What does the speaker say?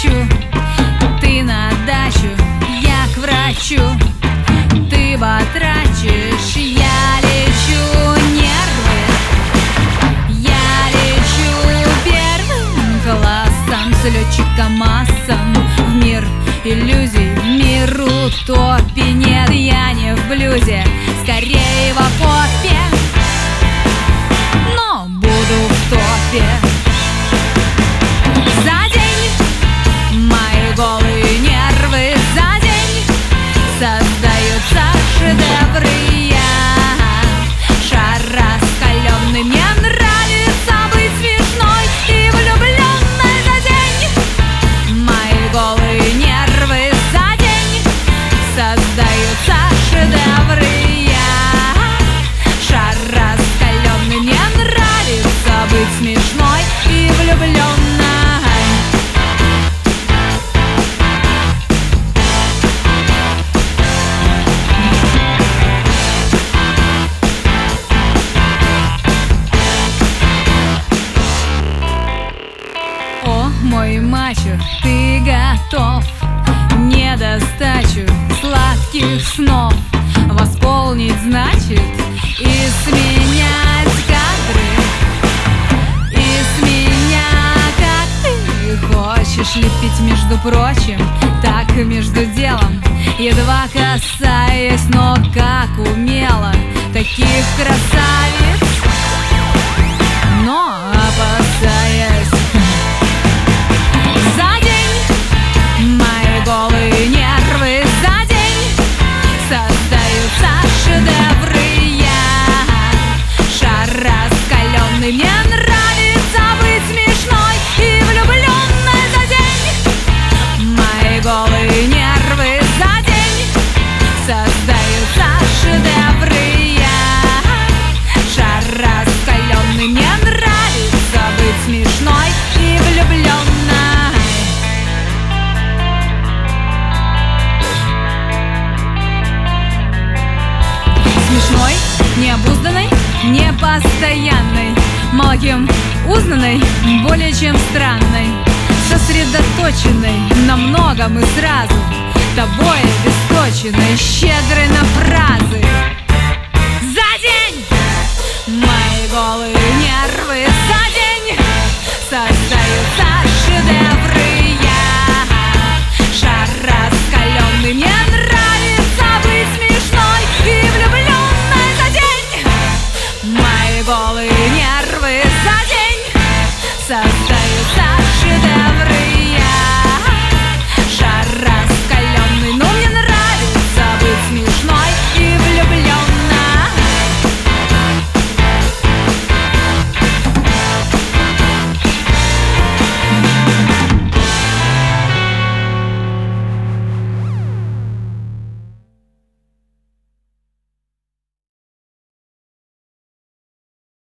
хочу, ты на дачу, я к врачу. Ты батрачишь, я лечу нервы. Я лечу первым классом с летчиком-массом в мир иллюзий, в мир утопий. Нет, я не в блюзе, скорее в попе, но буду в топе. За день мои голые нервы, за день создаются шедевры. Я шар раскаленный, мне нравится быть смешной и влюбленной. За день мои голые нервы, за день создаются шедевры. Я шар раскаленный, мне нравится быть смешной и влюбленной. Мой мачо, ты готов недостачу сладких снов восполнить, значит, и сменять кадры, и с меня, как ты хочешь лепить, между прочим, так и между делом, едва касаясь, но как умело таких красавиц, но опасаясь. За день мои голые нервы, за день создаются шедевры. Я шар раскаленный, мне нравится быть смешной и влюбленной. За день мои голые нервы, за день создаются шедевры. Я шар раскаленный, мне нравится быть смешной и влюбленной. Смешной, необузданной, непостоянной, мало узнанной, более чем странной, сосредоточенной на многом и сразу, тобой обесточенной, щедрой на фразы. За день мои голые нервы,